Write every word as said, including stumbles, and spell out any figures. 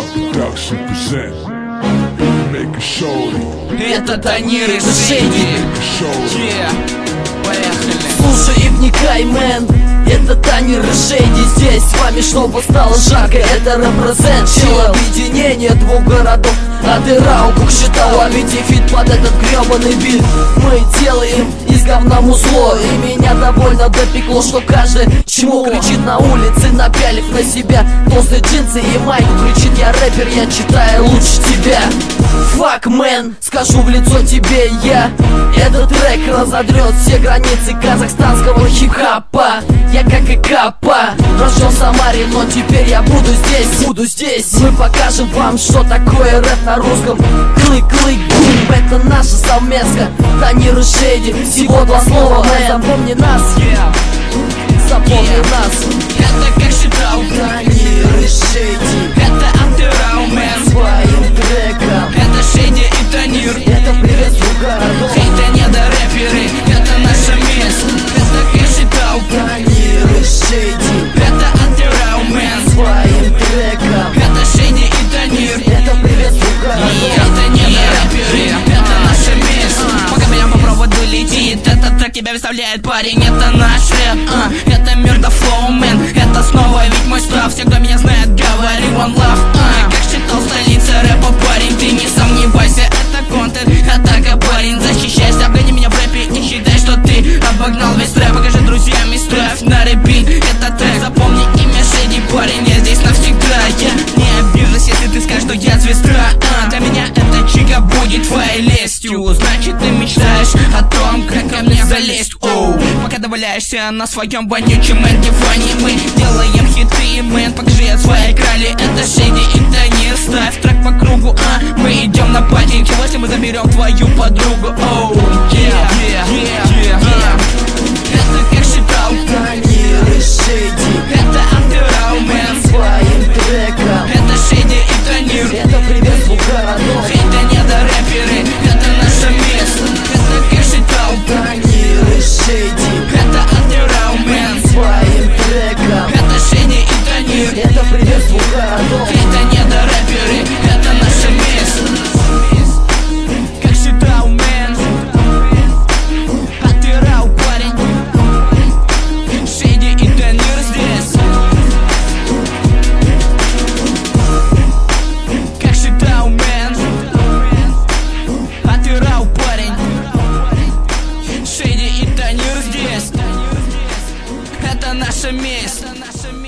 Dark Production present Make a show. Это Танир и Шейди. Yeah. Поехали. Слушай и вникай, мэн. Это Танир и Шейди. Здесь с вами снова стало жарко. Это репрезент, чил. Объединение двух городов. А ты рау, как считал, а ведь и фит под этот гребаный бит. Мы делаем из говна музло. И меня довольно допекло, что каждый чмо кричит на улице, напялив на себя толстые джинсы и майку. Кричит: я рэпер, я читаю лучше тебя. Fuck, man, скажу в лицо тебе я. Этот трек разодрет все границы казахстанского хип-хопа. Я как и Капа, рожден в Самаре, но теперь я буду здесь, буду здесь. Мы покажем вам, что такое рэп на русском. Клык-клык-бум, это наша совместка. Танир и Шейди, всего два слова, мэн. Запомни нас, запомни нас. Это как считал Танир и Шейди, это антирау, мэн. своим треком. Это Шейди и Танир. Это привет двух городов. Это не до рэперы, это наше место. Это как считал Танир и Шейди, это антирау, мэн. своим треком. Это Шейди и Танир. Это привет двух городов. Это не до рэперы, это наше место. Пока прямо по проводу летит, этот трек тебя выставляет, парень. Это наш рэп, а, это мир да флоу, мэн. Это снова ведь мой страх. Все, кто меня знает, говори one love, а. Как считал столица рэпа, парень, ты не сомневайся. Это контент, атака, парень. Защищайся, обгони меня в рэпе и считай, что ты обогнал весь рэп. Покажи друзьям и ставь на репит этот трек. Запомни имя Шейди, парень, я здесь навсегда. Я не обижусь, если ты скажешь, что я звезда, а. Для меня эта чика будет твоей лестью. Значит, ты мечтаешь о том, как ко мне залезть, оу. Пока доваляешься на своем вонючем антифоне, мы делаем хиты, мэн. Покажи свои крали, это Шейди и Танир. Ставь трек по кругу, а мы идем на пати. Чего, если мы заберем твою подругу, оу. Yeah, yeah, yeah, yeah. Это как считал Танир и Шейди, это антирау, мэн. своим треком. Это Шейди и Танир. Это привет двух городов. Это не до рэперы, это наше место. Это как считал Танир и Шейди, это антирау, мэн. своим треком. Это Шейди и Танир. Это привет двух городов. Это не до рэперы, это наше место. Как считал, мэн. Антирау, парень. Шейди и Танир здесь. Как считал, мэн. Антирау, парень. Шейди и Танир здесь. Это наше место.